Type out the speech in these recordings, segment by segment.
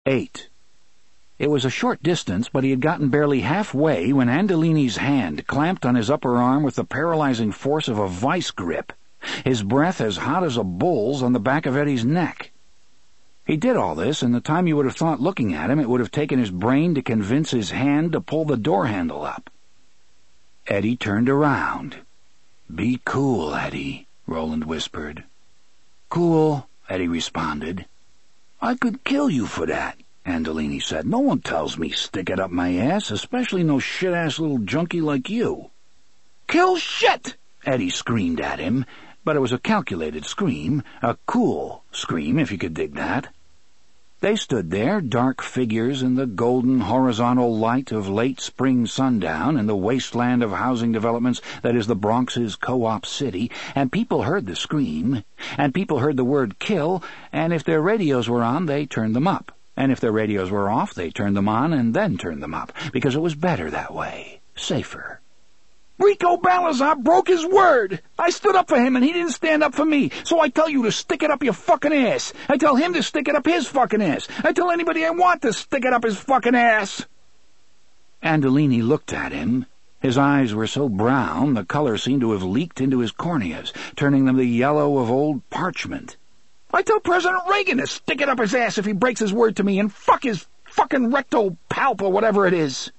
8. It was a short distance, but he had gotten barely halfway when Andolini's hand clamped on his upper arm with the paralyzing force of a vice grip, his breath as hot as a bull's on the back of Eddie's neck. He did all this in the time you would have thought looking at him it would have taken his brain to convince his hand to pull the door handle up. Eddie turned around. "Be cool, Eddie," Roland whispered. "Cool," Eddie responded. "I could kill you for that," Andolini said. "No one tells me stick it up my ass, especially no shit-ass little junkie like you." "Kill shit!" Eddie screamed at him, but it was a calculated scream, a cool scream, if you could dig that. They stood there, dark figures in the golden horizontal light of late spring sundown in the wasteland of housing developments that is the Bronx's co-op city, and people heard the scream, and people heard the word kill, and if their radios were on, they turned them up, and if their radios were off, they turned them on and then turned them up, because it was better that way, safer. "Rico Balazar broke his word. I stood up for him and he didn't stand up for me. So I tell you to stick it up your fucking ass. I tell him to stick it up his fucking ass. I tell anybody I want to stick it up his fucking ass." Andolini looked at him. His eyes were so brown the color seemed to have leaked into his corneas, turning them the yellow of old parchment. "I tell President Reagan to stick it up his ass if he breaks his word to me, and fuck his fucking rectal palp or whatever it is."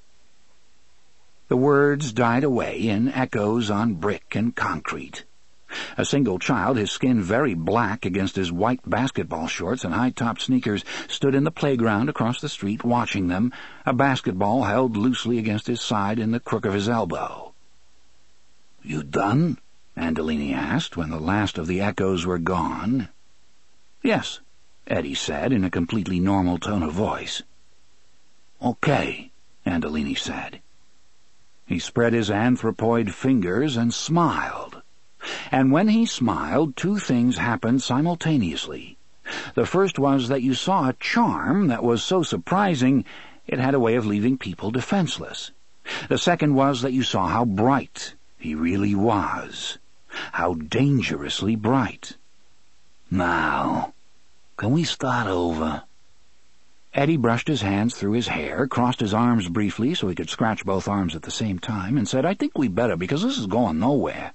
The words died away in echoes on brick and concrete. A single child, his skin very black against his white basketball shorts and high-topped sneakers, stood in the playground across the street watching them, a basketball held loosely against his side in the crook of his elbow. "You done?" Andolini asked when the last of the echoes were gone. "Yes," Eddie said in a completely normal tone of voice. "Okay," Andolini said. He spread his anthropoid fingers and smiled. And when he smiled, two things happened simultaneously. The first was that you saw a charm that was so surprising it had a way of leaving people defenseless. The second was that you saw how bright he really was. How dangerously bright. "Now, can we start over?" Eddie brushed his hands through his hair, crossed his arms briefly so he could scratch both arms at the same time, and said, "I think we better, because this is going nowhere."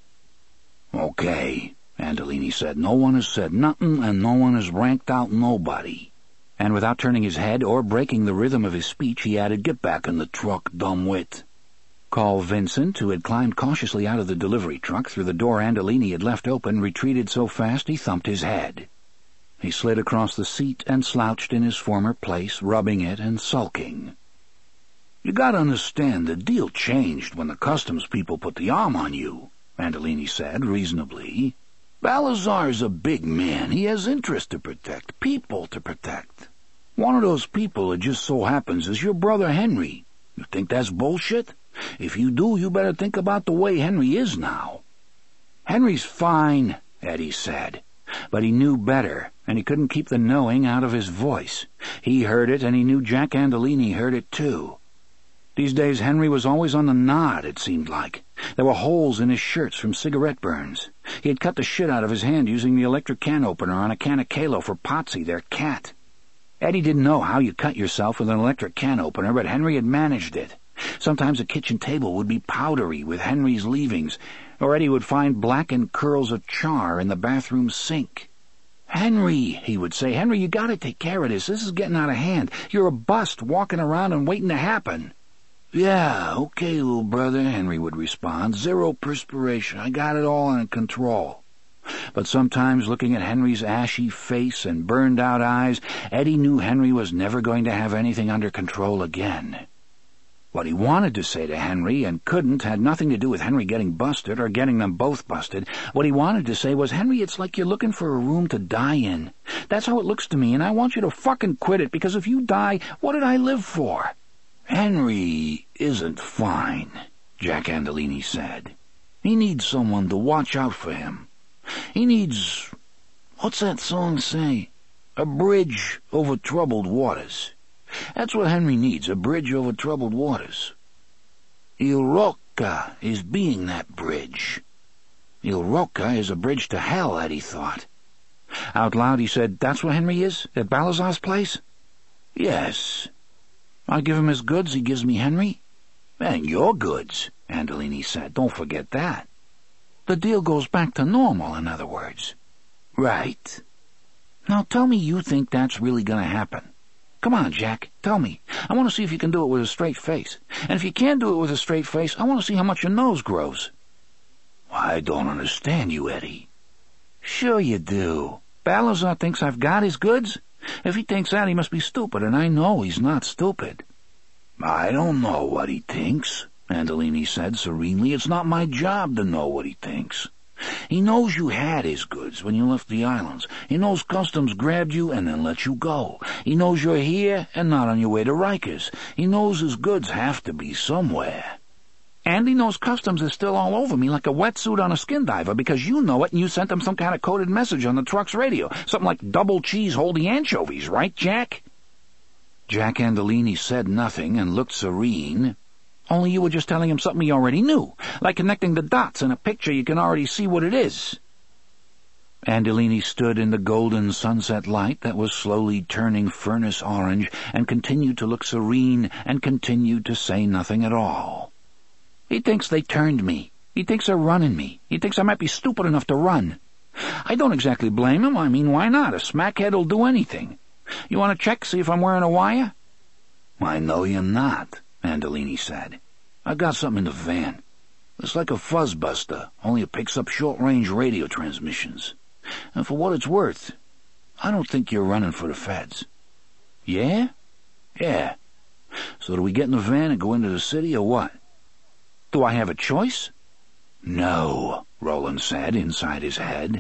"Okay," Andolini said. "No one has said nothing, and no one has ranked out nobody." And without turning his head or breaking the rhythm of his speech, he added, "Get back in the truck, dumbwit." Carl Vincent, who had climbed cautiously out of the delivery truck through the door Andolini had left open, retreated so fast he thumped his head. He slid across the seat and slouched in his former place, rubbing it and sulking. "You gotta understand, the deal changed when the customs people put the arm on you," Andolini said reasonably. "Balazar's a big man. He has interests to protect, people to protect. One of those people it just so happens is your brother Henry. You think that's bullshit? If you do, you better think about the way Henry is now." "Henry's fine," Eddie said. But he knew better, and he couldn't keep the knowing out of his voice. He heard it, and he knew Jack Andolini heard it too. These days Henry was always on the nod, it seemed like. There were holes in his shirts from cigarette burns. He had cut the shit out of his hand using the electric can opener on a can of Kalo for Potsy, their cat. Eddie didn't know how you cut yourself with an electric can opener, but Henry had managed it. Sometimes a kitchen table would be powdery with Henry's leavings, or Eddie would find blackened curls of char in the bathroom sink. "Henry," he would say, "Henry, you gotta take care of this. This is getting out of hand. You're a bust walking around and waiting to happen." "Yeah, okay, little brother," Henry would respond. "Zero perspiration. I got it all under control." But sometimes, looking at Henry's ashy face and burned-out eyes, Eddie knew Henry was never going to have anything under control again. What he wanted to say to Henry and couldn't had nothing to do with Henry getting busted or getting them both busted. What he wanted to say was, "Henry, it's like you're looking for a room to die in. That's how it looks to me, and I want you to fucking quit it, because if you die, what did I live for?" "Henry isn't fine," Jack Andolini said. "He needs someone to watch out for him. He needs, what's that song say? A bridge over troubled waters. That's what Henry needs, a bridge over troubled waters. Il Rocca is being that bridge." Il Rocca is a bridge to hell, Eddie thought. Out loud he said, "That's what Henry is? At Balazar's place?" Yes. I give him his goods, he gives me Henry. And your goods, Andolini said. Don't forget that. The deal goes back to normal, in other words. Right. Now tell me you think that's really going to happen. Come on, Jack, tell me. I want to see if you can do it with a straight face. And if you can't do it with a straight face, I want to see how much your nose grows. I don't understand you, Eddie. Sure you do. Balazar thinks I've got his goods. If he thinks that, he must be stupid, and I know he's not stupid. I don't know what he thinks, Andolini said serenely. It's not my job to know what he thinks. He knows you had his goods when you left the islands. He knows customs grabbed you and then let you go. He knows you're here and not on your way to Rikers. He knows his goods have to be somewhere. And he knows customs is still all over me like a wetsuit on a skin diver because you know it and you sent him some kind of coded message on the truck's radio. Something like double cheese holding anchovies, right, Jack? Jack Andolini said nothing and looked serene. Only you were just telling him something he already knew, like connecting the dots in a picture you can already see what it is. Andolini stood in the golden sunset light that was slowly turning furnace orange and continued to look serene and continued to say nothing at all. He thinks they turned me. He thinks they're running me. He thinks I might be stupid enough to run. I don't exactly blame him. I mean, why not? A smackhead'll do anything. You want to check, see if I'm wearing a wire? I know you're not, Andolini said. I got something in the van. It's like a fuzzbuster, only it picks up short-range radio transmissions. And for what it's worth, I don't think you're running for the feds. Yeah? Yeah. So do we get in the van and go into the city or what? Do I have a choice? No, Roland said inside his head.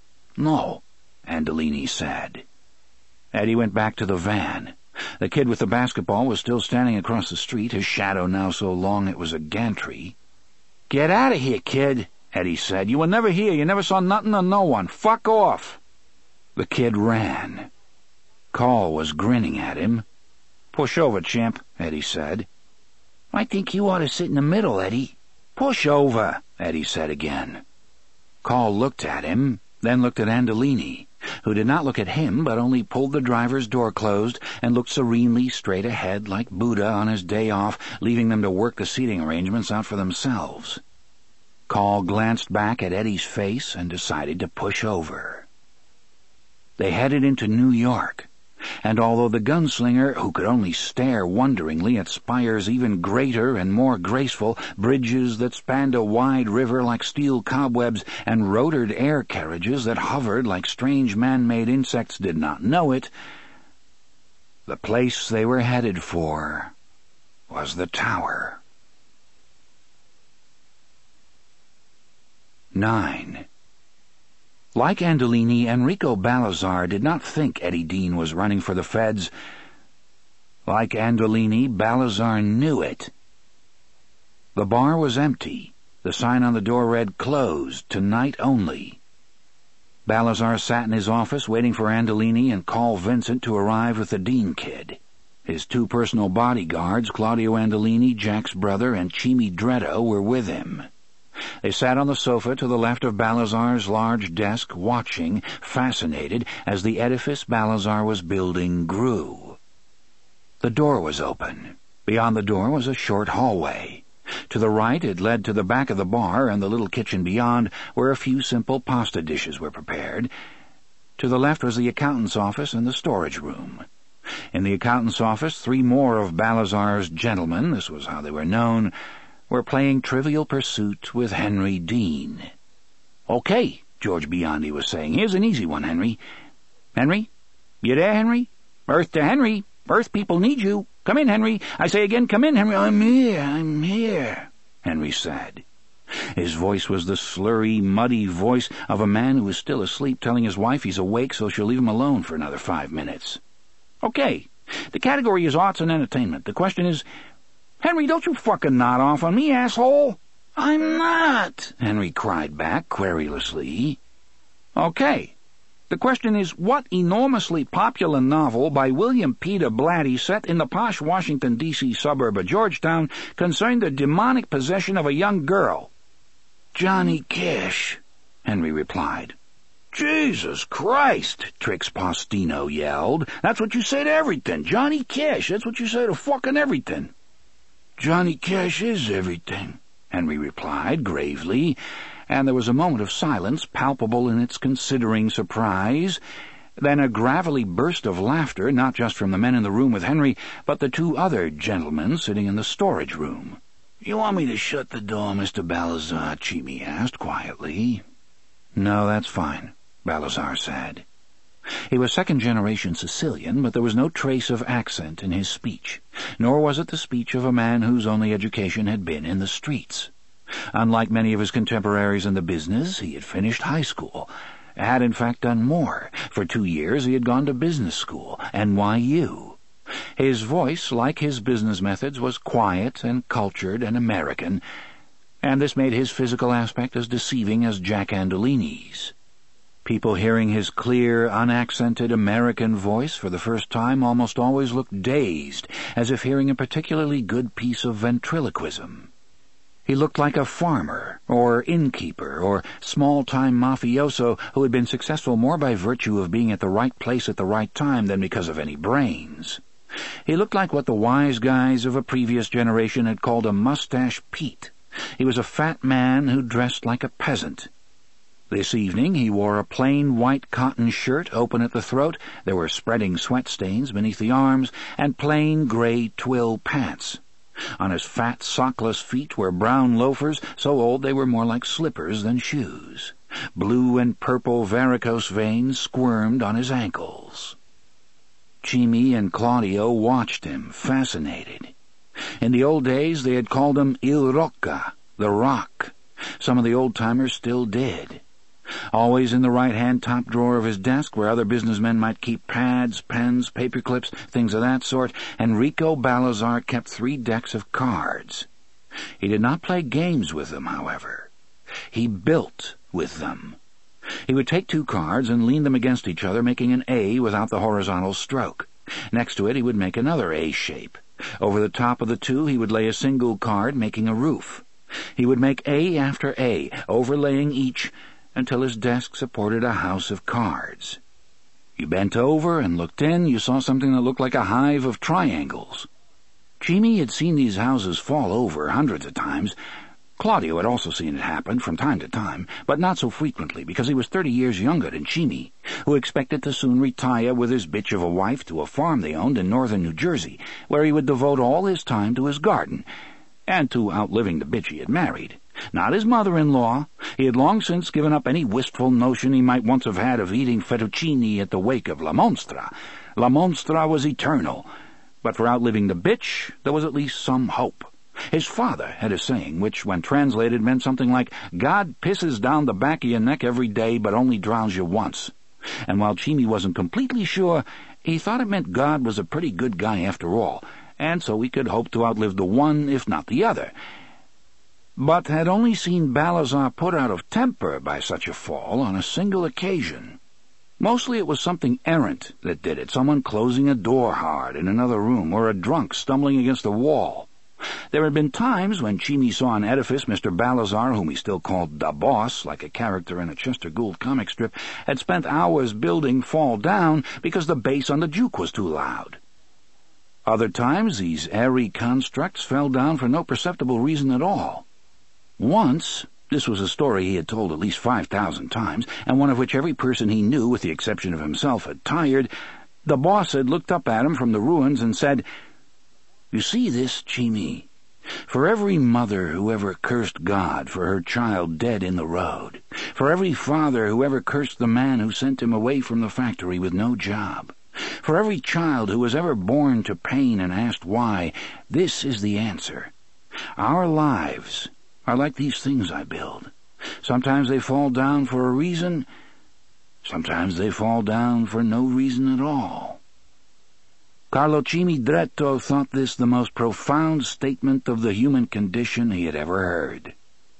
No, Andolini said. Eddie went back to the van. The kid with the basketball was still standing across the street, his shadow now so long it was a gantry. Get out of here, kid, Eddie said. You were never here. You never saw nothing or no one. Fuck off. The kid ran. Carl was grinning at him. Push over, chimp, Eddie said. I think you ought to sit in the middle, Eddie. Push over, Eddie said again. Carl looked at him, then looked at Andolini, who did not look at him but only pulled the driver's door closed and looked serenely straight ahead like Buddha on his day off, leaving them to work the seating arrangements out for themselves. Carl glanced back at Eddie's face and decided to push over. They headed into New York, and although the gunslinger, who could only stare wonderingly at spires even greater and more graceful, bridges that spanned a wide river like steel cobwebs, and rotored air carriages that hovered like strange man-made insects did not know it, the place they were headed for was the tower. 9. Like Andolini, Enrico Balazar did not think Eddie Dean was running for the feds. Like Andolini, Balazar knew it. The bar was empty. The sign on the door read, "Closed, tonight only." Balazar sat in his office waiting for Andolini and Carl Vincent to arrive with the Dean kid. His two personal bodyguards, Claudio Andolini, Jack's brother, and Chimi Dreddo, were with him. They sat on the sofa to the left of Balazar's large desk, watching, fascinated, as the edifice Balazar was building grew. The door was open. Beyond the door was a short hallway. To the right it led to the back of the bar and the little kitchen beyond, where a few simple pasta dishes were prepared. To the left was the accountant's office and the storage room. In the accountant's office, 3 more of Balazar's gentlemen, this was how they were known, were playing Trivial Pursuit with Henry Dean. "Okay," George Biondi was saying. "Here's an easy one, Henry. Henry? You there, Henry? Earth to Henry. Earth people need you. Come in, Henry. I say again, come in, Henry." I'm here, Henry said. His voice was the slurry, muddy voice of a man who is still asleep, telling his wife he's awake so she'll leave him alone for another 5 minutes. "Okay. The category is arts and entertainment. The question is, Henry, don't you fucking nod off on me, asshole." "I'm not," Henry cried back querulously. "Okay. The question is, what enormously popular novel by William Peter Blatty set in the posh Washington, D.C. suburb of Georgetown concerned the demonic possession of a young girl?" "Johnny Cash," Henry replied. "Jesus Christ!" Trix Postino yelled. "That's what you say to everything. Johnny Cash, that's what you say to fucking everything." "Johnny Cash is everything," Henry replied gravely, and there was a moment of silence, palpable in its considering surprise, then a gravelly burst of laughter, not just from the men in the room with Henry, but the two other gentlemen sitting in the storage room. "You want me to shut the door, Mr. Balazar?" Chimi asked quietly. "No, that's fine," Balazar said. He was second-generation Sicilian, but there was no trace of accent in his speech, nor was it the speech of a man whose only education had been in the streets. Unlike many of his contemporaries in the business, he had finished high school, had in fact done more. For 2 years he had gone to business school, NYU. His voice, like his business methods, was quiet and cultured and American, and this made his physical aspect as deceiving as Jack Andolini's. People hearing his clear, unaccented American voice for the first time almost always looked dazed, as if hearing a particularly good piece of ventriloquism. He looked like a farmer, or innkeeper, or small-time mafioso who had been successful more by virtue of being at the right place at the right time than because of any brains. He looked like what the wise guys of a previous generation had called a mustache Pete. He was a fat man who dressed like a peasant. This evening he wore a plain white cotton shirt open at the throat, there were spreading sweat stains beneath the arms, and plain gray twill pants. On his fat, sockless feet were brown loafers, so old they were more like slippers than shoes. Blue and purple varicose veins squirmed on his ankles. Chimi and Claudio watched him, fascinated. In the old days they had called him Il Rocca, the Rock. Some of the old-timers still did. Always in the right-hand top drawer of his desk, where other businessmen might keep pads, pens, paper clips, things of that sort, Enrico Balazar kept 3 decks of cards. He did not play games with them, however. He built with them. He would take 2 cards and lean them against each other, making an A without the horizontal stroke. Next to it he would make another A shape. Over the top of the 2 he would lay a single card, making a roof. He would make A after A, overlaying each, until his desk supported a house of cards. You bent over and looked in, you saw something that looked like a hive of triangles. Chimi had seen these houses fall over hundreds of times. Claudio had also seen it happen from time to time, but not so frequently, because he was 30 years younger than Chimi, who expected to soon retire with his bitch of a wife to a farm they owned in northern New Jersey, where he would devote all his time to his garden, and to outliving the bitch he had married. Not his mother-in-law. He had long since given up any wistful notion he might once have had of eating fettuccine at the wake of La Monstra. La Monstra was eternal, but for outliving the bitch there was at least some hope. His father had a saying which, when translated, meant something like, "God pisses down the back of your neck every day, but only drowns you once." And while Chimi wasn't completely sure, he thought it meant God was a pretty good guy after all, and so he could hope to outlive the one, if not the other, but had only seen Balazar put out of temper by such a fall on a single occasion. Mostly it was something errant that did it, someone closing a door hard in another room, or a drunk stumbling against a wall. There had been times when Chimi saw an edifice Mr. Balazar, whom he still called the Boss, like a character in a Chester Gould comic strip, had spent hours building fall down because the bass on the juke was too loud. Other times these airy constructs fell down for no perceptible reason at all. Once, this was a story he had told at least 5,000 times, and one of which every person he knew, with the exception of himself, had tired, the Boss had looked up at him from the ruins and said, "You see this, Chimi? For every mother who ever cursed God for her child dead in the road, for every father who ever cursed the man who sent him away from the factory with no job, for every child who was ever born to pain and asked why, this is the answer. Our lives are like these things I build. Sometimes they fall down for a reason, sometimes they fall down for no reason at all." Carlo Chimi Dretto thought this the most profound statement of the human condition he had ever heard.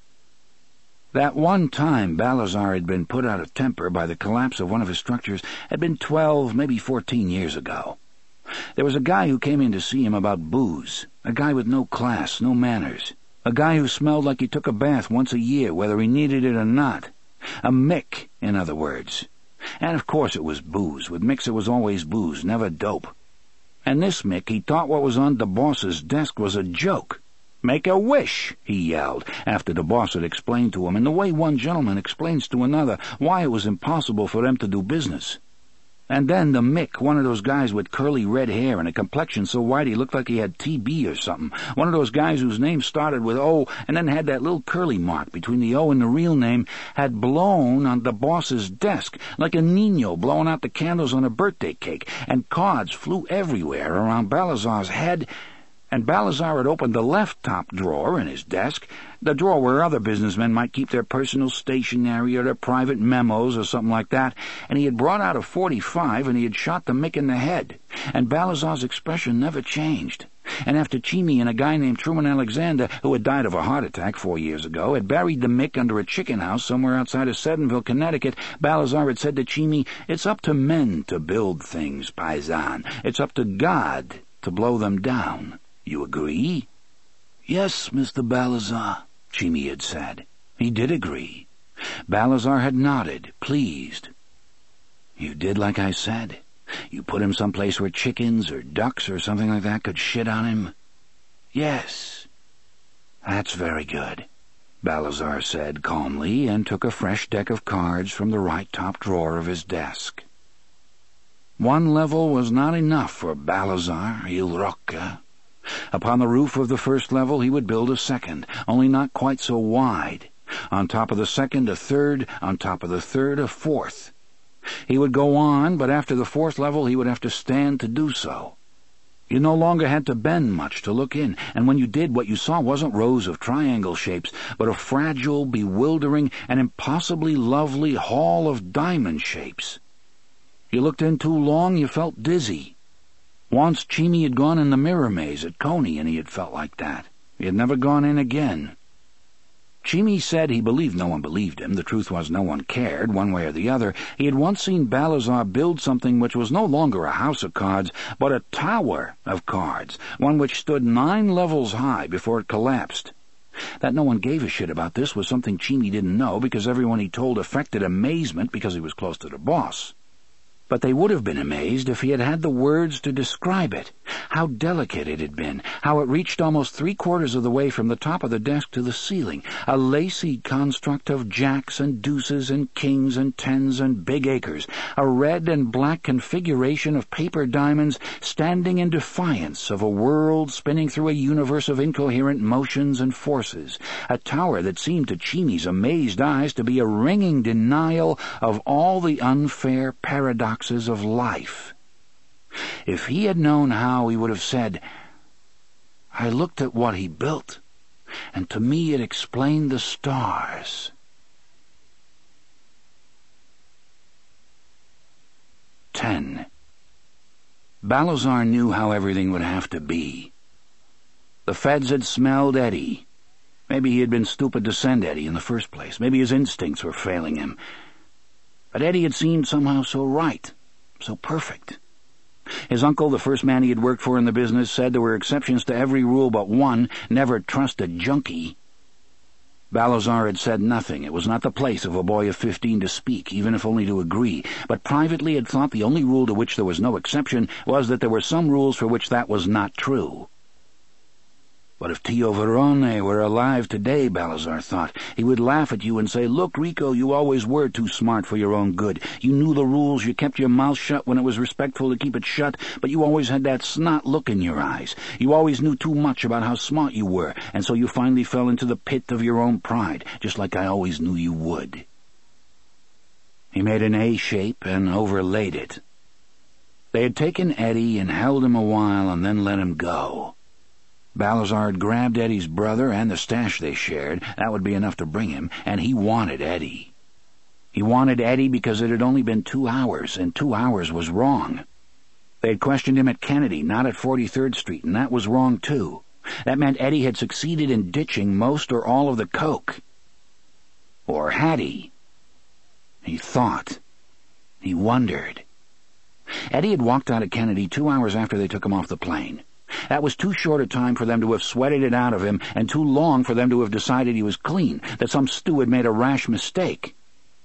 That one time Balazar had been put out of temper by the collapse of one of his structures had been 12, maybe 14 years ago. There was a guy who came in to see him about booze, a guy with no class, no manners, a guy who smelled like he took a bath once a year, whether he needed it or not. A Mick, in other words. And of course it was booze. With Micks it was always booze, never dope. And this Mick, he thought what was on the boss's desk was a joke. "Make a wish," he yelled, after the boss had explained to him, in the way one gentleman explains to another, why it was impossible for them to do business. And then the Mick, one of those guys with curly red hair and a complexion so white he looked like he had TB or something, one of those guys whose name started with O and then had that little curly mark between the O and the real name, had blown on the boss's desk, like a Nino blowing out the candles on a birthday cake, and cards flew everywhere around Balazar's head, and Balazar had opened the left top drawer in his desk, the drawer where other businessmen might keep their personal stationery or their private memos or something like that, and he had brought out a .45 and he had shot the Mick in the head, and Balazar's expression never changed. And after Chimmy and a guy named Truman Alexander, who had died of a heart attack 4 years ago, had buried the Mick under a chicken house somewhere outside of Sedenville, Connecticut, Balazar had said to Chimmy, "It's up to men to build things, paisan. It's up to God to blow them down. You agree?" "Yes, Mr. Balazar," Chimmy had said. He did agree. Balazar had nodded, pleased. "You did like I said? You put him someplace where chickens or ducks or something like that could shit on him?" "Yes." "That's very good," Balazar said calmly, and took a fresh deck of cards from the right top drawer of his desk. One level was not enough for Balazar Il Rocca. Upon the roof of the first level he would build a second, only not quite so wide. On top of the second, a third. On top of the third, a fourth. He would go on, but after the fourth level he would have to stand to do so. You no longer had to bend much to look in, and when you did, what you saw wasn't rows of triangle shapes, but a fragile, bewildering, and impossibly lovely hall of diamond shapes. You looked in too long, you felt dizzy. Once Chimmy had gone in the mirror maze at Coney, and he had felt like that. He had never gone in again. Chimmy said he believed no one believed him. The truth was no one cared, one way or the other. He had once seen Balazar build something which was no longer a house of cards, but a tower of cards, one which stood 9 levels high before it collapsed. That no one gave a shit about this was something Chimmy didn't know, because everyone he told affected amazement because he was close to the boss. But they would have been amazed if he had had the words to describe it. How delicate it had been, how it reached almost 3/4 of the way from the top of the desk to the ceiling, a lacy construct of jacks and deuces and kings and tens and big acres, a red and black configuration of paper diamonds standing in defiance of a world spinning through a universe of incoherent motions and forces, a tower that seemed to Chimmy's amazed eyes to be a ringing denial of all the unfair paradoxes of life. If he had known how, he would have said, "I looked at what he built, and to me it explained the stars." 10. Balazar knew how everything would have to be. The feds had smelled Eddie. Maybe he had been stupid to send Eddie in the first place. Maybe his instincts were failing him. But Eddie had seemed somehow so right, so perfect. His uncle, the first man he had worked for in the business, said there were exceptions to every rule but one: never trust a junkie. Balazar had said nothing. It was not the place of a boy of 15 to speak, even if only to agree, but privately had thought the only rule to which there was no exception was that there were some rules for which that was not true. But if Tio Verone were alive today, Balazar thought, he would laugh at you and say, "Look, Rico, you always were too smart for your own good. You knew the rules, you kept your mouth shut when it was respectful to keep it shut, but you always had that snot look in your eyes. You always knew too much about how smart you were, and so you finally fell into the pit of your own pride, just like I always knew you would." He made an A shape and overlaid it. They had taken Eddie and held him a while and then let him go. Balazar had grabbed Eddie's brother and the stash they shared. That would be enough to bring him, and he wanted Eddie. He wanted Eddie because it had only been 2 hours, and 2 hours was wrong. They had questioned him at Kennedy, not at 43rd Street, and that was wrong too. That meant Eddie had succeeded in ditching most or all of the coke. Or had he? He thought. He wondered. Eddie had walked out of Kennedy 2 hours after they took him off the plane. That was too short a time for them to have sweated it out of him, and too long for them to have decided he was clean, that some stew had made a rash mistake.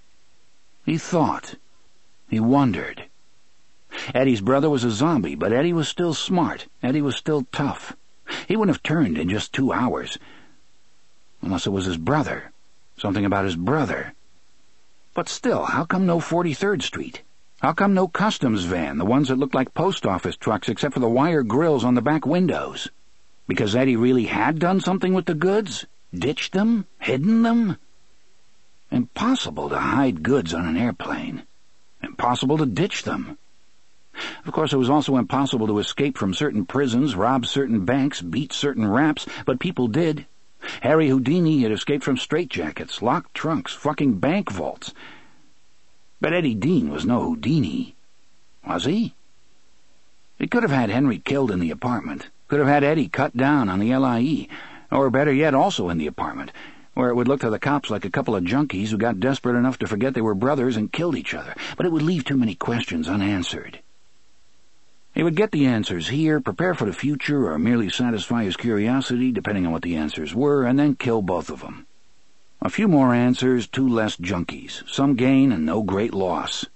He thought. He wondered. Eddie's brother was a zombie, but Eddie was still smart. Eddie was still tough. He wouldn't have turned in just 2 hours. Unless it was his brother. Something about his brother. But still, how come no 43rd Street? How come no customs van, the ones that looked like post office trucks except for the wire grills on the back windows? Because Eddie really had done something with the goods? Ditched them? Hidden them? Impossible to hide goods on an airplane. Impossible to ditch them. Of course, it was also impossible to escape from certain prisons, rob certain banks, beat certain raps, but people did. Harry Houdini had escaped from straitjackets, locked trunks, fucking bank vaults. But Eddie Dean was no Houdini. Was he? He could have had Henry killed in the apartment, could have had Eddie cut down on the LIE, or better yet, also in the apartment, where it would look to the cops like a couple of junkies who got desperate enough to forget they were brothers and killed each other, but it would leave too many questions unanswered. He would get the answers here, prepare for the future, or merely satisfy his curiosity, depending on what the answers were, and then kill both of them. A few more answers, 2 less junkies, some gain and no great loss.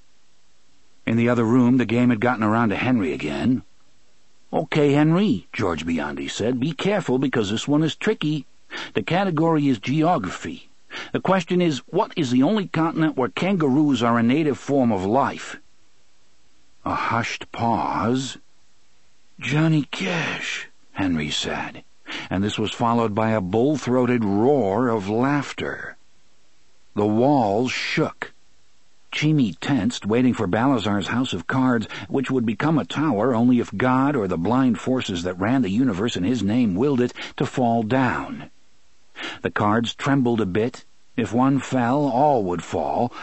In the other room, the game had gotten around to Henry again. "Okay, Henry," George Biondi said, "be careful because this one is tricky. The category is geography. The question is, what is the only continent where kangaroos are a native form of life?" A hushed pause. "Johnny Cash," Henry said, and this was followed by a bull-throated roar of laughter. The walls shook. Chimi tensed, waiting for Balazar's house of cards, which would become a tower only if God or the blind forces that ran the universe in his name willed it to fall down. The cards trembled a bit. If one fell, all would fall.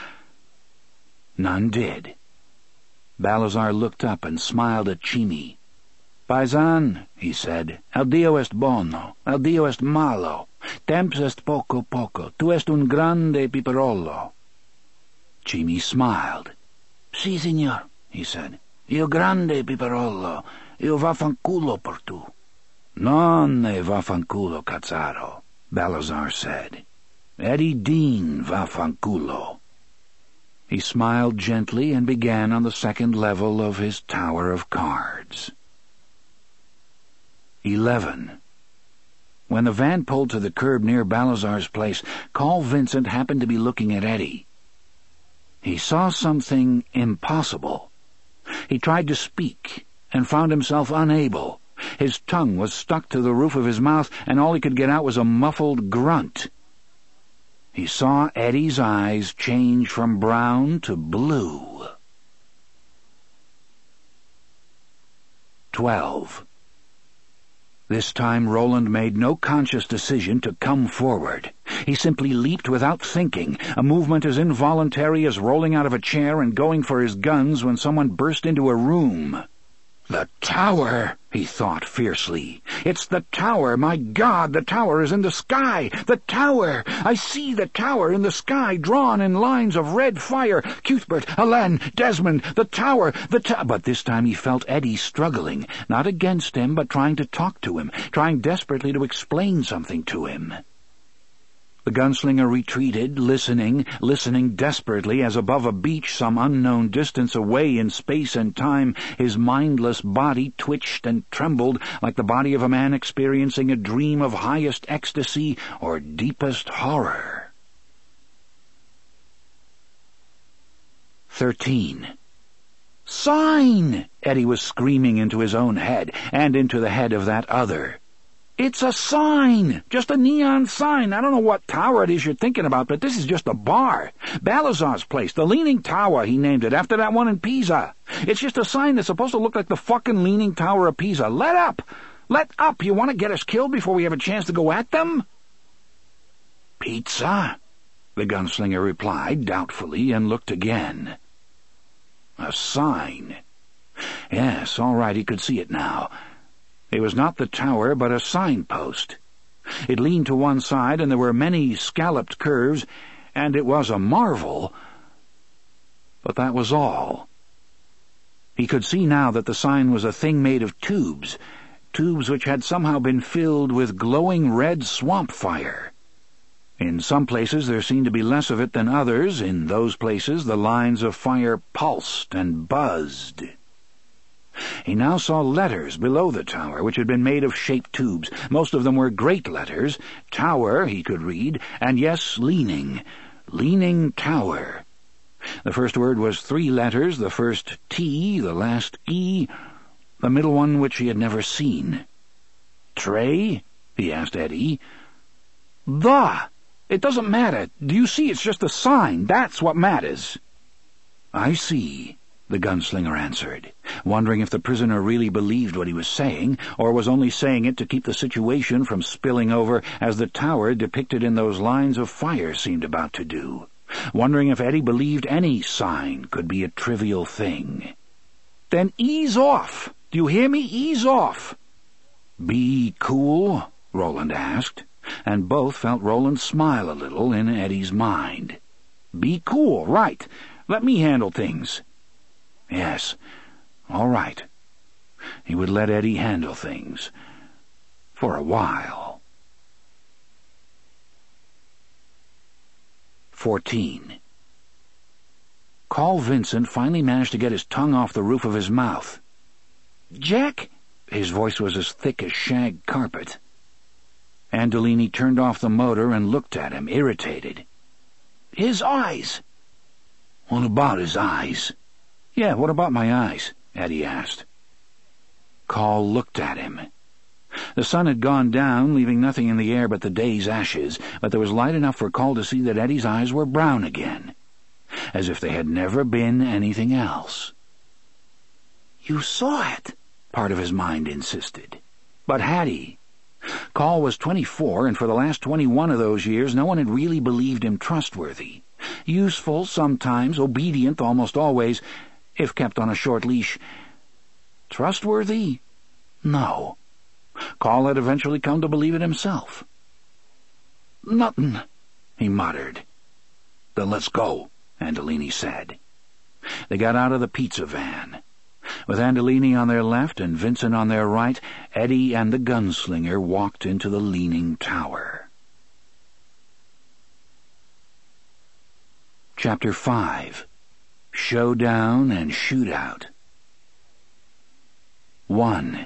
None did. Balazar looked up and smiled at Chimi. "Paisan," he said, "el dio est bono, el dio est malo. Temps est poco poco. Tu est un grande piperollo." Chimi smiled. "Si, signor," he said. "Io grande piperollo. Io vaffanculo per tu." "Non ne vaffanculo, cazzaro," Balazar said. "Eddie Dean vaffanculo." He smiled gently and began on the second level of his tower of cards. 11. When the van pulled to the curb near Balazar's place, Carl Vincent happened to be looking at Eddie. He saw something impossible. He tried to speak and found himself unable. His tongue was stuck to the roof of his mouth, and all he could get out was a muffled grunt. He saw Eddie's eyes change from brown to blue. 12. This time Roland made no conscious decision to come forward. He simply leaped without thinking, a movement as involuntary as rolling out of a chair and going for his guns when someone burst into a room. "The tower," he thought fiercely. "It's the tower! My God, the tower is in the sky! The tower! I see the tower in the sky, drawn in lines of red fire! Cuthbert, Helene, Desmond, the tower, But this time he felt Eddie struggling, not against him, but trying to talk to him, trying desperately to explain something to him. The gunslinger retreated, listening desperately, as above a beach some unknown distance away in space and time his mindless body twitched and trembled like the body of a man experiencing a dream of highest ecstasy or deepest horror. 13. "Sign!" Eddie was screaming into his own head, and into the head of that other. "It's a sign! Just a neon sign! I don't know what tower it is you're thinking about, but this is just a bar. Balazar's place, the Leaning Tower, he named it, after that one in Pisa. It's just a sign that's supposed to look like the fucking Leaning Tower of Pisa. Let up! Let up! You want to get us killed before we have a chance to go at them?" "Pizza?" the gunslinger replied doubtfully and looked again. A sign. Yes, all right, he could see it now. It was not the tower, but a signpost. It leaned to one side, and there were many scalloped curves, and it was a marvel. But that was all. He could see now that the sign was a thing made of tubes which had somehow been filled with glowing red swamp fire. In some places there seemed to be less of it than others. In those places the lines of fire pulsed and buzzed. He now saw letters below the tower, which had been made of shaped tubes. Most of them were great letters. Tower, he could read, and yes, leaning. Leaning Tower. The first word was 3 letters, the first T, the last E, the middle one which he had never seen. Tray? He asked Eddie. It doesn't matter. Do you see? It's just a sign. That's what matters. I see, the gunslinger answered, wondering if the prisoner really believed what he was saying, or was only saying it to keep the situation from spilling over as the tower depicted in those lines of fire seemed about to do, wondering if Eddie believed any sign could be a trivial thing. Then ease off. Do you hear me? Ease off. Be cool? Roland asked, and both felt Roland smile a little in Eddie's mind. Be cool, right. Let me handle things. Yes, all right. He would let Eddie handle things. For a while. 14. Carl Vincent finally managed to get his tongue off the roof of his mouth. Jack? His voice was as thick as shag carpet. Andolini turned off the motor and looked at him, irritated. His eyes. What about his eyes? Yeah, what about my eyes? Eddie asked. Carl looked at him. The sun had gone down, leaving nothing in the air but the day's ashes, but there was light enough for Carl to see that Eddie's eyes were brown again, as if they had never been anything else. You saw it, part of his mind insisted. But had he? Carl was 24, and for the last 21 of those years no one had really believed him trustworthy. Useful sometimes, obedient almost always, if kept on a short leash. Trustworthy? No. Carl had eventually come to believe it himself. Nothin', he muttered. Then let's go, Andolini said. They got out of the pizza van. With Andolini on their left and Vincent on their right, Eddie and the gunslinger walked into the leaning tower. Chapter 5. Showdown and Shootout. 1.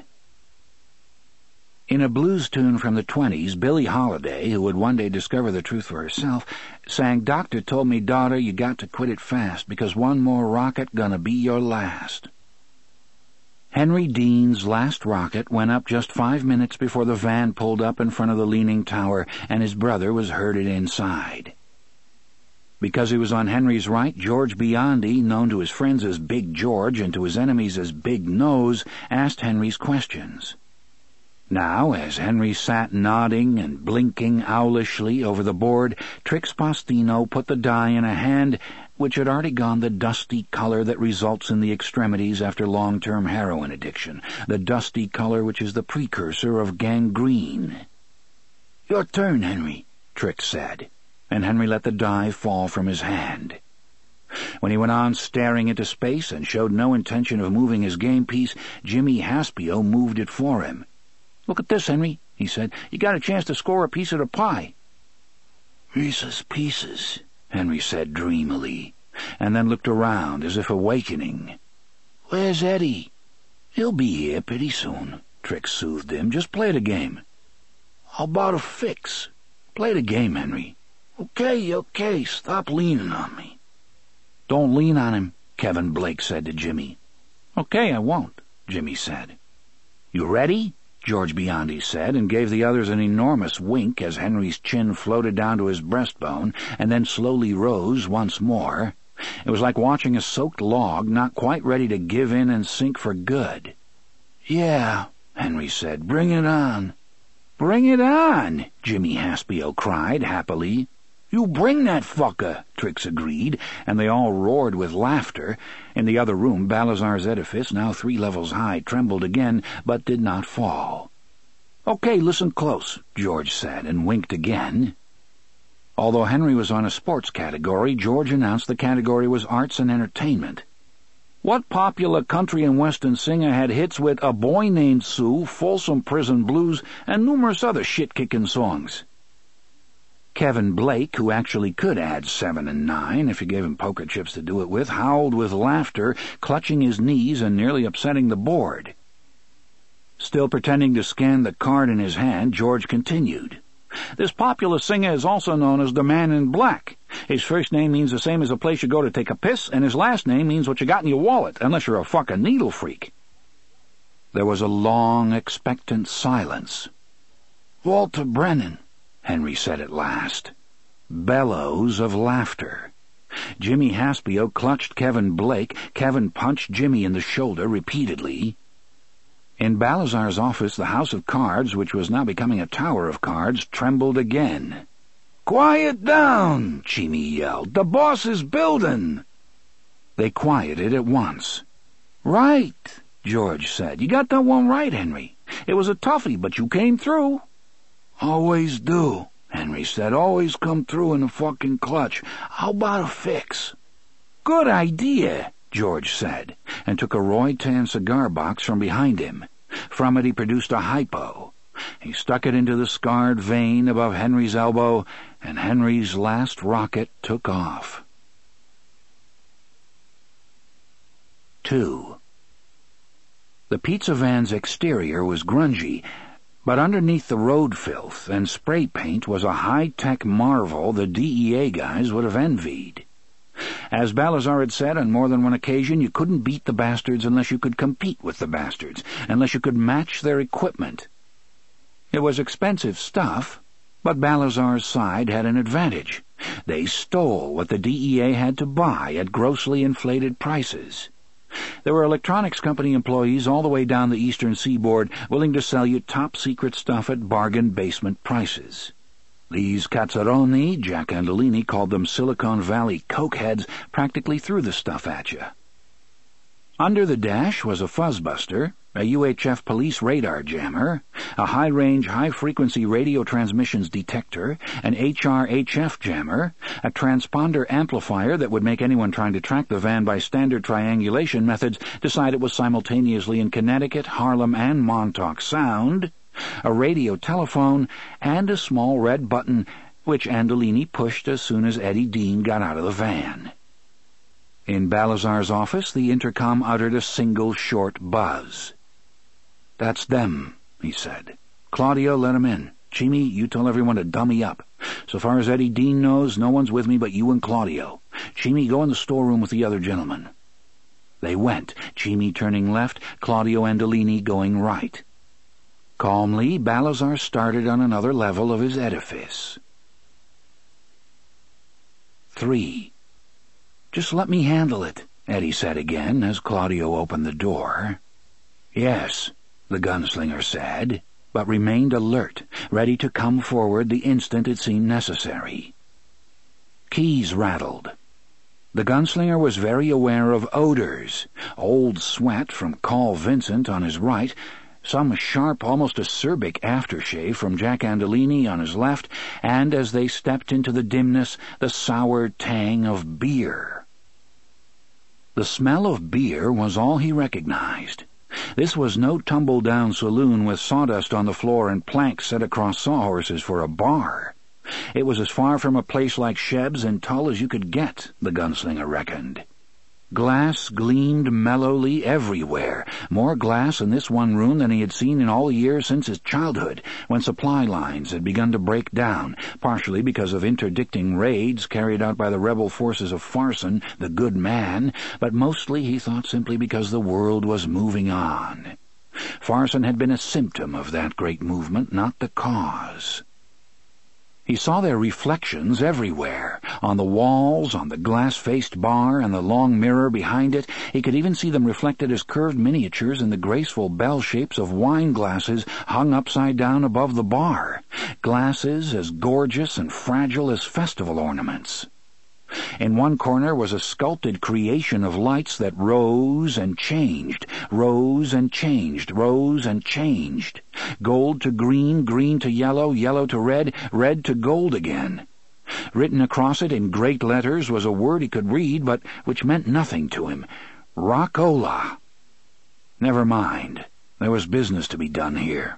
In a blues tune from the 20s, Billie Holiday, who would one day discover the truth for herself, sang, Doctor told me, daughter, you got to quit it fast, because one more rocket gonna be your last. Henry Dean's last rocket went up just 5 minutes before the van pulled up in front of the leaning tower, and his brother was herded inside. Because he was on Henry's right, George Biondi, known to his friends as Big George and to his enemies as Big Nose, asked Henry's questions. Now, as Henry sat nodding and blinking owlishly over the board, Trix Postino put the die in a hand which had already gone the dusty color that results in the extremities after long-term heroin addiction, the dusty color which is the precursor of gangrene. Your turn, Henry, Trix said, and Henry let the die fall from his hand. When he went on staring into space and showed no intention of moving his game piece, Jimmy Haspio moved it for him. Look at this, Henry, he said. You got a chance to score a piece of the pie. Reese's Pieces, Henry said dreamily, and then looked around as if awakening. Where's Eddie? He'll be here pretty soon, Trix soothed him. Just play the game. How about a fix? Play the game, Henry. Okay, stop leaning on me. Don't lean on him, Kevin Blake said to Jimmy. Okay, I won't, Jimmy said. You ready? George Biondi said, and gave the others an enormous wink as Henry's chin floated down to his breastbone and then slowly rose once more. It was like watching a soaked log not quite ready to give in and sink for good. Yeah, Henry said, bring it on. Bring it on, Jimmy Haspio cried happily. You bring that fucker, Trix agreed, and they all roared with laughter. In the other room, Balazar's edifice, now 3 levels high, trembled again, but did not fall. Okay, listen close, George said, and winked again. Although Henry was on a sports category, George announced the category was arts and entertainment. What popular country and western singer had hits with A Boy Named Sue, Folsom Prison Blues, and numerous other shit-kicking songs? Kevin Blake, who actually could add 7 and 9 if you gave him poker chips to do it with, howled with laughter, clutching his knees and nearly upsetting the board. Still pretending to scan the card in his hand, George continued. This popular singer is also known as the Man in Black. His first name means the same as a place you go to take a piss, and his last name means what you got in your wallet, unless you're a fucking needle freak. There was a long, expectant silence. Walter Brennan, Henry said at last. Bellows of laughter. Jimmy Haspio clutched Kevin Blake. Kevin punched Jimmy in the shoulder repeatedly. In Balazar's office, the house of cards, which was now becoming a tower of cards, trembled again. "Quiet down," Jimmy yelled. "The boss is building." They quieted at once. "Right," George said. "You got that one right, Henry. It was a toughie, but you came through." "Always do," Henry said. "Always come through in the fucking clutch. How about a fix?" "Good idea," George said, and took a Roy Tan cigar box from behind him. From it he produced a hypo. He stuck it into the scarred vein above Henry's elbow, and Henry's last rocket took off. 2. The pizza van's exterior was grungy, but underneath the road filth and spray paint was a high-tech marvel the DEA guys would have envied. As Balazar had said on more than one occasion, you couldn't beat the bastards unless you could compete with the bastards, unless you could match their equipment. It was expensive stuff, but Balazar's side had an advantage. They stole what the DEA had to buy at grossly inflated prices. There were electronics company employees all the way down the eastern seaboard willing to sell you top-secret stuff at bargain basement prices. These Cazzaroni, Jack Andolini called them Silicon Valley cokeheads, practically threw the stuff at you. Under the dash was a fuzzbuster, a UHF police radar jammer, a high-range, high-frequency radio transmissions detector, an HRHF jammer, a transponder amplifier that would make anyone trying to track the van by standard triangulation methods decide it was simultaneously in Connecticut, Harlem, and Montauk Sound, a radio telephone, and a small red button which Andolini pushed as soon as Eddie Dean got out of the van. In Balazar's office, the intercom uttered a single short buzz. "That's them," he said. "Claudio, let 'em in. Jimmy, you tell everyone to dummy up. So far as Eddie Dean knows, no one's with me but you and Claudio. Jimmy, go in the storeroom with the other gentlemen." They went, Jimmy turning left, Claudio Andolini going right. Calmly, Balazar started on another level of his edifice. 3. "Just let me handle it," Eddie said again as Claudio opened the door. "Yes," the gunslinger said, but remained alert, ready to come forward the instant it seemed necessary. Keys rattled. The gunslinger was very aware of odors, old sweat from Carl Vincent on his right, some sharp, almost acerbic aftershave from Jack Andolini on his left, and as they stepped into the dimness, the sour tang of beer. The smell of beer was all he recognized. This was no tumble-down saloon with sawdust on the floor and planks set across sawhorses for a bar. It was as far from a place like Sheb's in Tull as you could get, the gunslinger reckoned. Glass gleamed mellowly everywhere, more glass in this one room than he had seen in all the years since his childhood, when supply lines had begun to break down, partially because of interdicting raids carried out by the rebel forces of Farson, the good man, but mostly, he thought, simply because the world was moving on. Farson had been a symptom of that great movement, not the cause. He saw their reflections everywhere, on the walls, on the glass-faced bar, and the long mirror behind it. He could even see them reflected as curved miniatures in the graceful bell shapes of wine glasses hung upside down above the bar, glasses as gorgeous and fragile as festival ornaments. In one corner was a sculpted creation of lights that rose and changed, rose and changed, rose and changed. Gold to green, green to yellow, yellow to red, red to gold again. Written across it in great letters was a word he could read, but which meant nothing to him. Rockola. Never mind. There was business to be done here.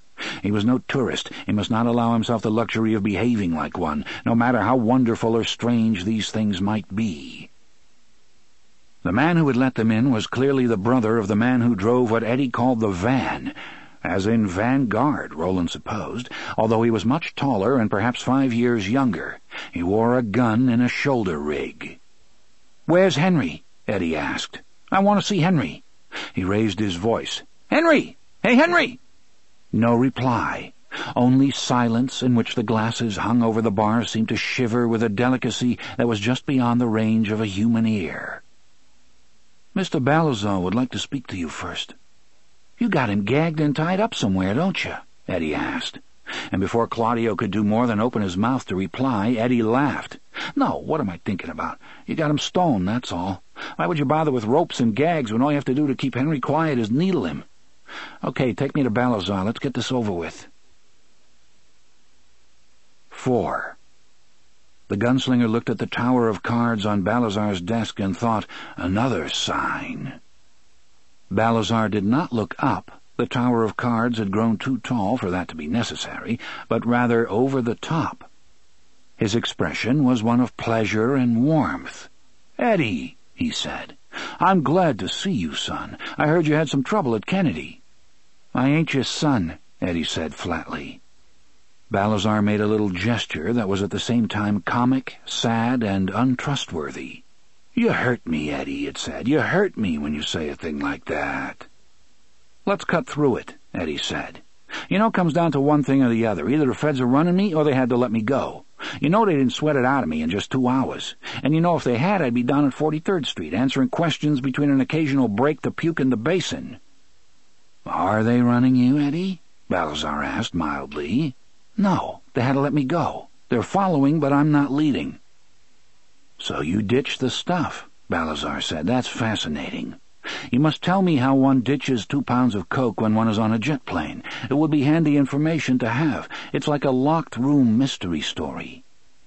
He was no tourist. He must not allow himself the luxury of behaving like one, no matter how wonderful or strange these things might be. The man who had let them in was clearly the brother of the man who drove what Eddie called the van, as in Vanguard, Roland supposed, although he was much taller and perhaps 5 years younger. He wore a gun in a shoulder rig. "Where's Henry?" Eddie asked. "I want to see Henry." He raised his voice. "Henry! Hey, Henry!" No reply. Only silence in which the glasses hung over the bar seemed to shiver with a delicacy that was just beyond the range of a human ear. "Mr. Balazar would like to speak to you first." "You got him gagged and tied up somewhere, don't you?" Eddie asked. And before Claudio could do more than open his mouth to reply, Eddie laughed. "No, what am I thinking about? You got him stoned, that's all. Why would you bother with ropes and gags when all you have to do to keep Henry quiet is needle him? Okay, take me to Balazar. Let's get this over with." 4. The gunslinger looked at the tower of cards on Balazar's desk and thought, another sign. Balazar did not look up. The tower of cards had grown too tall for that to be necessary, but rather over the top. His expression was one of pleasure and warmth. "Eddie," he said, "I'm glad to see you, son. I heard you had some trouble at Kennedy." "I ain't your son," Eddie said flatly. Balazar made a little gesture that was at the same time comic, sad, and untrustworthy. "You hurt me, Eddie," it said. "You hurt me when you say a thing like that." "Let's cut through it," Eddie said. "You know, it comes down to one thing or the other. Either the feds are running me or they had to let me go. You know they didn't sweat it out of me in just 2 hours. And you know if they had, I'd be down at 43rd Street, answering questions between an occasional break to puke in the basin." "Are they running you, Eddie?" Balazar asked mildly. "No, they had to let me go. They're following, but I'm not leading." "So you ditched the stuff," Balazar said. "That's fascinating. You must tell me how one ditches 2 pounds of coke when one is on a jet plane. It would be handy information to have. It's like a locked room mystery story."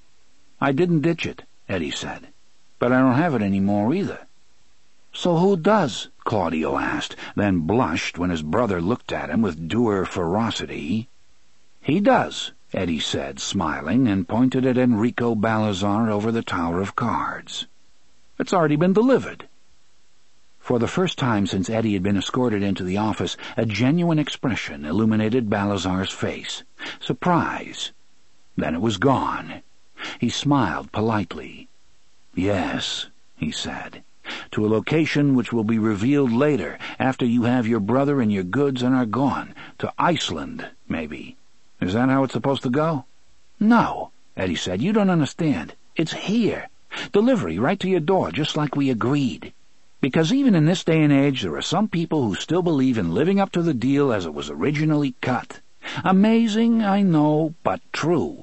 "I didn't ditch it," Eddie said. "But I don't have it any more either." "So who does?" Claudio asked, then blushed when his brother looked at him with dour ferocity. "He does," Eddie said, smiling, and pointed at Enrico Balazar over the tower of cards. "It's already been delivered." For the first time since Eddie had been escorted into the office, a genuine expression illuminated Balazar's face. Surprise. Then it was gone. He smiled politely. "Yes," he said, "to a location which will be revealed later, after you have your brother and your goods and are gone. To Iceland, maybe. Is that how it's supposed to go?" "No," Eddie said. "You don't understand. It's here. Delivery right to your door, just like we agreed. Because even in this day and age, there are some people who still believe in living up to the deal as it was originally cut. Amazing, I know, but true."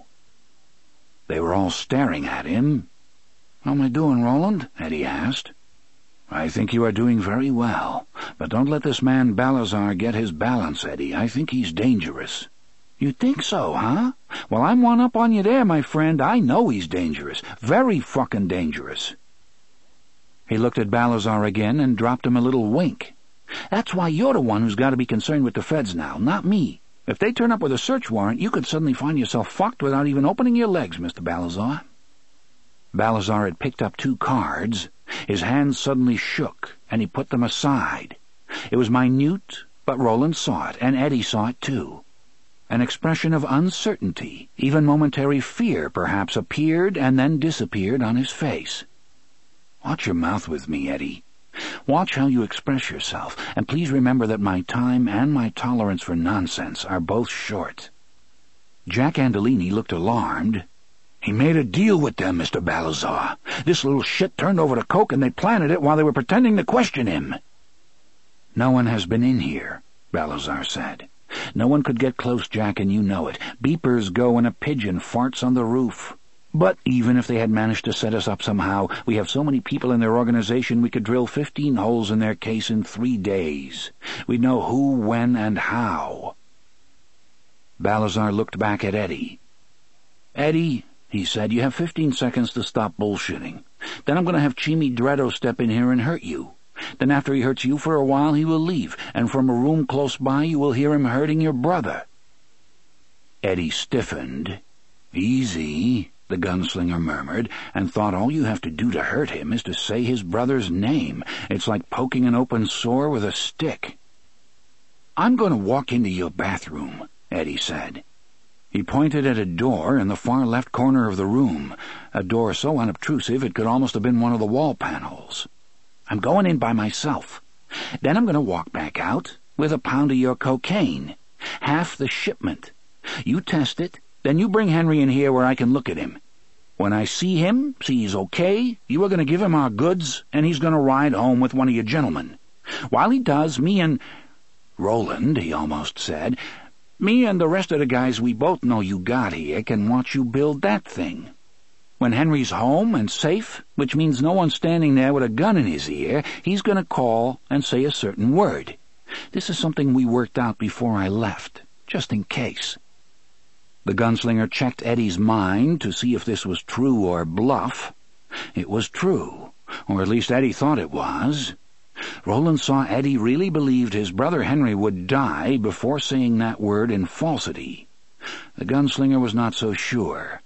They were all staring at him. "How am I doing, Roland?" Eddie asked. "I think you are doing very well. But don't let this man Balazar get his balance, Eddie. I think he's dangerous." "You think so, huh? Well, I'm one up on you there, my friend. I know he's dangerous. Very fucking dangerous." He looked at Balazar again and dropped him a little wink. "That's why you're the one who's got to be concerned with the feds now, not me. If they turn up with a search warrant, you could suddenly find yourself fucked without even opening your legs, Mr. Balazar." Balazar had picked up 2 cards. His hands suddenly shook, and he put them aside. It was minute, but Roland saw it, and Eddie saw it too. An expression of uncertainty, even momentary fear perhaps, appeared and then disappeared on his face. "Watch your mouth with me, Eddie. Watch how you express yourself, and please remember that my time and my tolerance for nonsense are both short." Jack Andolini looked alarmed. "He made a deal with them, Mr. Balazar. This little shit turned over to coke and they planted it while they were pretending to question him." "No one has been in here," Balazar said. "No one could get close, Jack, and you know it. Beepers go when a pigeon farts on the roof. But even if they had managed to set us up somehow, we have so many people in their organization we could drill 15 holes in their case in 3 days. We'd know who, when, and how." Balazar looked back at Eddie. "Eddie," he said, "you have 15 seconds to stop bullshitting. Then I'm going to have Chimi Dreddo step in here and hurt you. Then after he hurts you for a while, he will leave, and from a room close by you will hear him hurting your brother." Eddie stiffened. "Easy," the gunslinger murmured, and thought all you have to do to hurt him is to say his brother's name. It's like poking an open sore with a stick. "I'm going to walk into your bathroom," Eddie said. He pointed at a door in the far left corner of the room, a door so unobtrusive it could almost have been one of the wall panels. "I'm going in by myself. Then I'm going to walk back out with a pound of your cocaine. Half the shipment. You test it, then you bring Henry in here where I can look at him. When I see he's okay, you are going to give him our goods, and he's going to ride home with one of your gentlemen. While he does, me and—" "Roland," he almost said, "me and the rest of the guys we both know you got here can watch you build that thing. When Henry's home and safe, which means no one standing there with a gun in his ear, he's going to call and say a certain word. This is something we worked out before I left, just in case." The gunslinger checked Eddie's mind to see if this was true or bluff. It was true, or at least Eddie thought it was. Roland saw Eddie really believed his brother Henry would die before saying that word in falsity. The gunslinger was not so sure.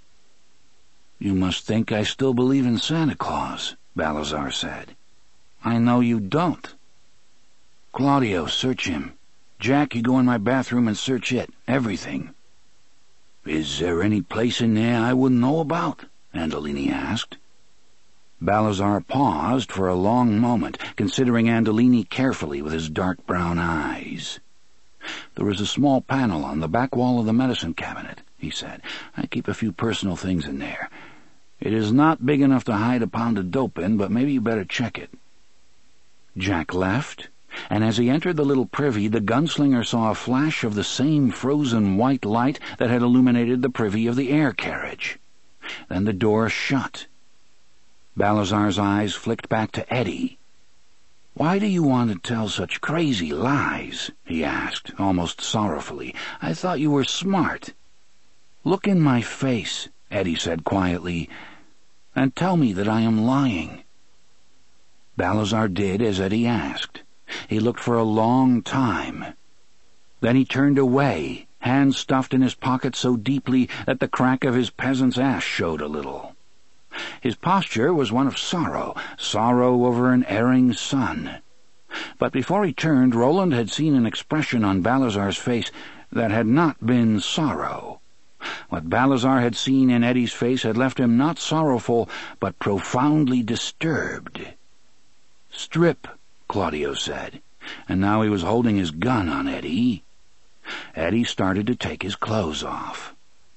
"You must think I still believe in Santa Claus," Balazar said. "I know you don't." "Claudio, search him. Jack, you go in my bathroom and search it. Everything." "Is there any place in there I wouldn't know about?" Andolini asked. Balazar paused for a long moment, considering Andolini carefully with his dark brown eyes. "There is a small panel on the back wall of the medicine cabinet," he said. "I keep a few personal things in there. It is not big enough to hide a pound of dope in, but maybe you better check it." Jack left, and as he entered the little privy, the gunslinger saw a flash of the same frozen white light that had illuminated the privy of the air carriage. Then the door shut. Balazar's eyes flicked back to Eddie. "Why do you want to tell such crazy lies?" he asked, almost sorrowfully. "I thought you were smart." "Look in my face," Eddie said quietly, "and tell me that I am lying." Balazar did as Eddie asked. He looked for a long time. Then he turned away, hands stuffed in his pockets so deeply that the crack of his peasant's ass showed a little. His posture was one of sorrow over an erring son. But before he turned, Roland had seen an expression on Balazar's face that had not been sorrow. What Balazar had seen in Eddie's face had left him not sorrowful, but profoundly disturbed. "Strip," Claudio said, and now he was holding his gun on Eddie. Eddie started to take his clothes off.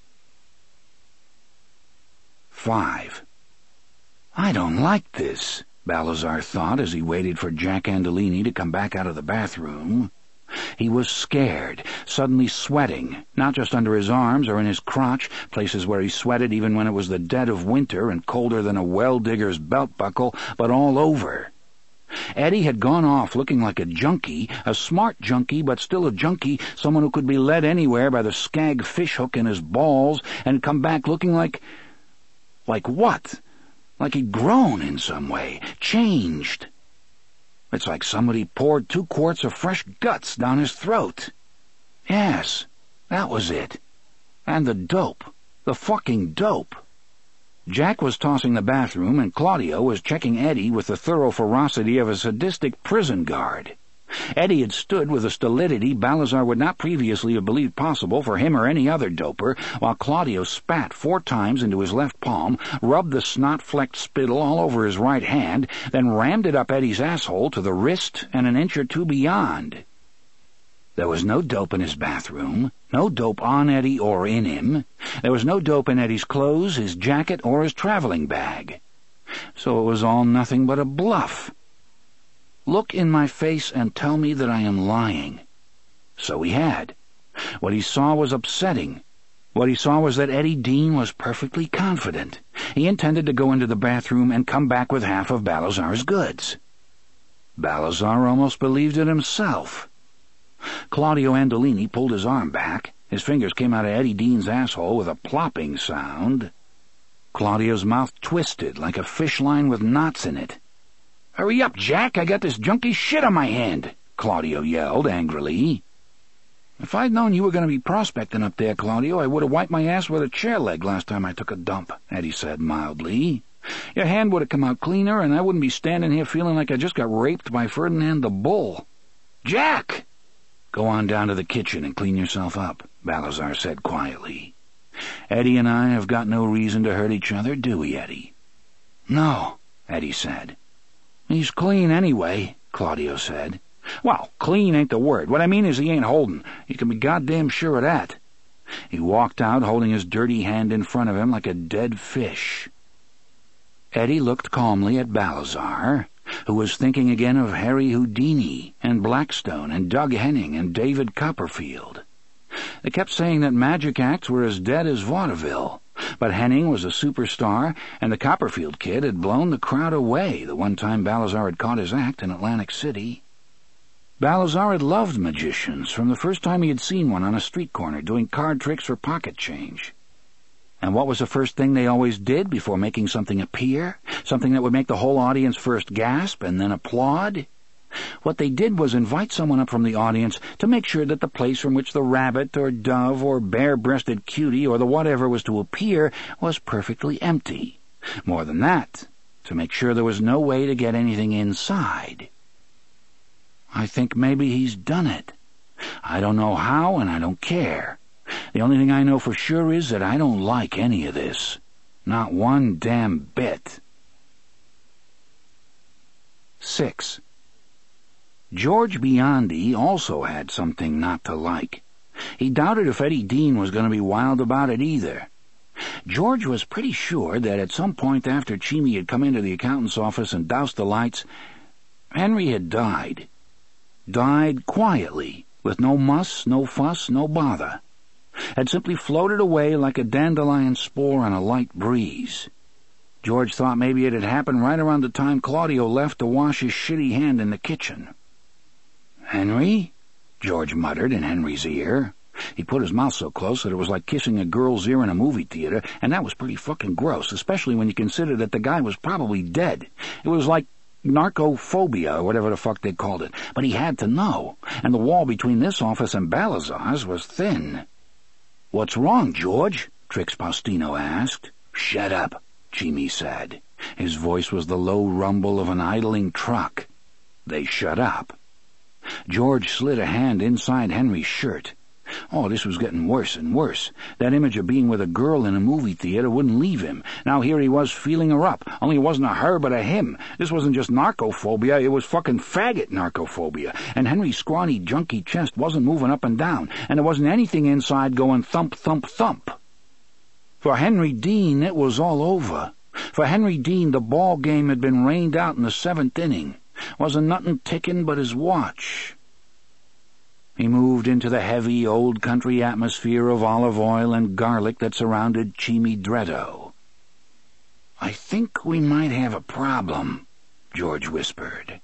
5. "I don't like this," Balazar thought as he waited for Jack Andolini to come back out of the bathroom. He was scared, suddenly sweating, not just under his arms or in his crotch, places where he sweated even when it was the dead of winter and colder than a well-digger's belt buckle, but all over. Eddie had gone off looking like a junkie, a smart junkie, but still a junkie, someone who could be led anywhere by the skag fishhook in his balls, and come back looking like what? Like he'd grown in some way, changed. It's like somebody poured 2 quarts of fresh guts down his throat. Yes, that was it. And the dope. The fucking dope. Jack was tossing the bathroom, and Claudio was checking Eddie with the thorough ferocity of a sadistic prison guard. Eddie had stood with a stolidity Balazar would not previously have believed possible for him or any other doper, while Claudio spat 4 times into his left palm, rubbed the snot-flecked spittle all over his right hand, then rammed it up Eddie's asshole to the wrist and an inch or 2 beyond. There was no dope in his bathroom, no dope on Eddie or in him. There was no dope in Eddie's clothes, his jacket, or his traveling bag. So it was all nothing but a bluff. "Look in my face and tell me that I am lying." So he had. What he saw was upsetting. What he saw was that Eddie Dean was perfectly confident. He intended to go into the bathroom and come back with half of Balazar's goods. Balazar almost believed it himself. Claudio Andolini pulled his arm back. His fingers came out of Eddie Dean's asshole with a plopping sound. Claudio's mouth twisted like a fish line with knots in it. "Hurry up, Jack! I got this junkie shit on my hand!" Claudio yelled angrily. "If I'd known you were going to be prospecting up there, Claudio, I would have wiped my ass with a chair leg last time I took a dump," Eddie said mildly. "Your hand would have come out cleaner, and I wouldn't be standing here feeling like I just got raped by Ferdinand the Bull." "Jack!" "Go on down to the kitchen and clean yourself up," Balazar said quietly. "Eddie and I have got no reason to hurt each other, do we, Eddie?" "No," Eddie said. "He's clean anyway," Claudio said. "Well, clean ain't the word. What I mean is he ain't holding. You can be goddamn sure of that." He walked out holding his dirty hand in front of him like a dead fish. Eddie looked calmly at Balazar, who was thinking again of Harry Houdini and Blackstone and Doug Henning and David Copperfield. They kept saying that magic acts were as dead as vaudeville, but Henning was a superstar, and the Copperfield kid had blown the crowd away the one time Balazar had caught his act in Atlantic City. Balazar had loved magicians from the first time he had seen one on a street corner doing card tricks for pocket change. And what was the first thing they always did before making something appear? Something that would make the whole audience first gasp and then applaud? What they did was invite someone up from the audience to make sure that the place from which the rabbit or dove or bare-breasted cutie or the whatever was to appear was perfectly empty. More than that, to make sure there was no way to get anything inside. I think maybe he's done it. I don't know how, and I don't care. The only thing I know for sure is that I don't like any of this. Not one damn bit. 6. George Biondi also had something not to like. He doubted if Eddie Dean was going to be wild about it either. George was pretty sure that at some point after Chimmy had come into the accountant's office and doused the lights, Henry had died. Died quietly, with no muss, no fuss, no bother. Had simply floated away like a dandelion spore on a light breeze. George thought maybe it had happened right around the time Claudio left to wash his shitty hand in the kitchen. "Henry?" George muttered in Henry's ear. He put his mouth so close that it was like kissing a girl's ear in a movie theater, and that was pretty fucking gross, especially when you consider that the guy was probably dead. It was like narcophobia or whatever the fuck they called it, but he had to know, and the wall between this office and Balazar's was thin. "What's wrong, George?" Trix Faustino asked. "Shut up," Chimmy said. His voice was the low rumble of an idling truck. They shut up. George slid a hand inside Henry's shirt. Oh, this was getting worse and worse. That image of being with a girl in a movie theater wouldn't leave him. Now here he was feeling her up, only it wasn't a her but a him. This wasn't just narcophobia, it was fucking faggot narcophobia. And Henry's scrawny, junky chest wasn't moving up and down, and there wasn't anything inside going thump, thump, thump. For Henry Dean, it was all over. For Henry Dean, the ball game had been rained out in the 7th inning. Wasn't nothing ticking but his watch. He moved into the heavy, old country atmosphere of olive oil and garlic that surrounded Chimmy Dretto. "I think we might have a problem," George whispered.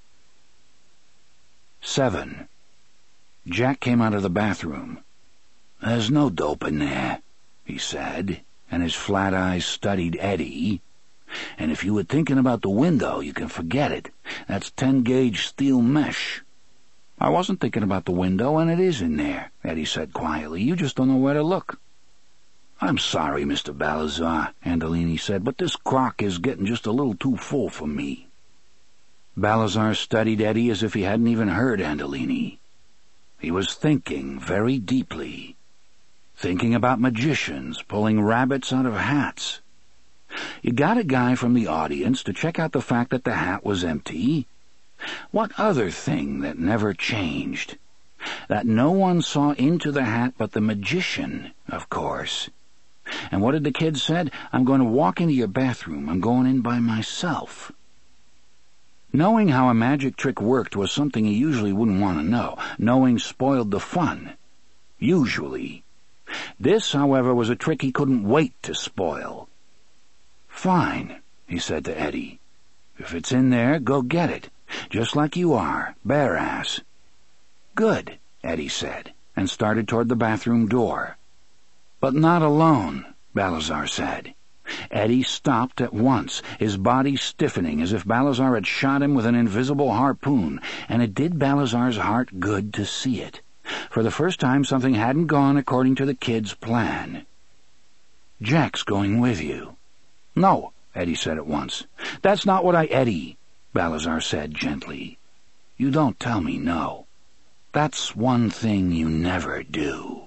7. Jack came out of the bathroom. "There's no dope in there," he said, and his flat eyes studied Eddie. "And if you were thinking about the window, you can forget it. That's 10-gauge steel mesh." "I wasn't thinking about the window, and it is in there," Eddie said quietly. "You just don't know where to look." "I'm sorry, Mr. Balazar," Andolini said, "but this crock is getting just a little too full for me." Balazar studied Eddie as if he hadn't even heard Andolini. He was thinking very deeply. Thinking about magicians pulling rabbits out of hats. You got a guy from the audience to check out the fact that the hat was empty. What other thing that never changed? That no one saw into the hat but the magician, of course. And what did the kid said? "I'm going to walk into your bathroom. I'm going in by myself." Knowing how a magic trick worked was something he usually wouldn't want to know. Knowing spoiled the fun. Usually. This, however, was a trick he couldn't wait to spoil. "Fine," he said to Eddie. "If it's in there, go get it. Just like you are, bare ass." "Good," Eddie said, and started toward the bathroom door. "But not alone," Balazar said. Eddie stopped at once, his body stiffening as if Balazar had shot him with an invisible harpoon, and it did Balazar's heart good to see it. For the first time, something hadn't gone according to the kid's plan. "Jack's going with you." "No," Eddie said at once. "That's not what Eddie," Balazar said gently. "You don't tell me no. That's one thing you never do."